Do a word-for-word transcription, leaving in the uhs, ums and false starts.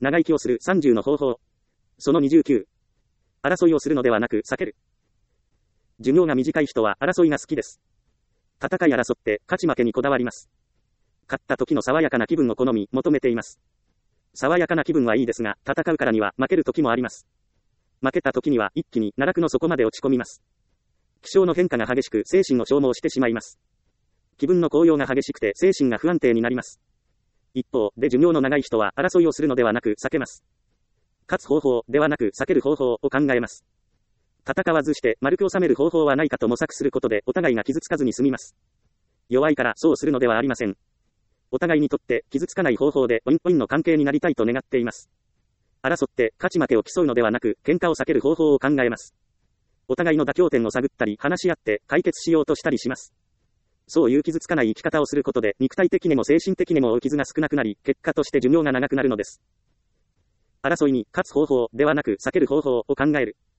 長生きをするさんじゅうの方法。そのにじゅうきゅう。争いをするのではなく避ける。寿命が短い人は争いが好きです。戦い争って勝ち負けにこだわります。勝った時の爽やかな気分を好み求めています。爽やかな気分はいいですが、戦うからには負ける時もあります。負けた時には一気に奈落の底まで落ち込みます。気象の変化が激しく精神を消耗してしまいます。気分の高揚が激しくて精神が不安定になります。一方で寿命の長い人は争いをするのではなく避けます。勝つ方法ではなく避ける方法を考えます。戦わずして丸く収める方法はないかと模索することでお互いが傷つかずに済みます。弱いからそうするのではありません。お互いにとって傷つかない方法でオインオインの関係になりたいと願っています。争って勝ち負けを競うのではなく喧嘩を避ける方法を考えます。お互いの妥協点を探ったり話し合って解決しようとしたりします。そういう傷つかない生き方をすることで肉体的にも精神的にも負う傷が少なくなり、結果として寿命が長くなるのです。争いに勝つ方法ではなく避ける方法を考える。